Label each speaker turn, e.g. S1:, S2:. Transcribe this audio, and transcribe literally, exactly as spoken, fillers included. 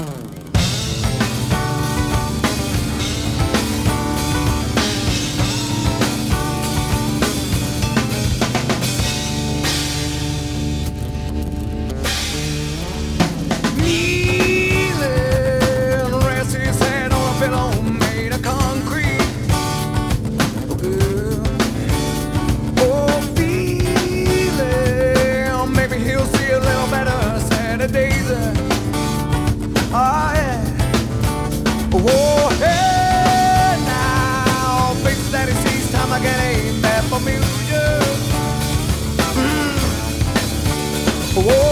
S1: Oh yeah. Oh hey now, face that he sees time I get a map for music. Mm. Oh.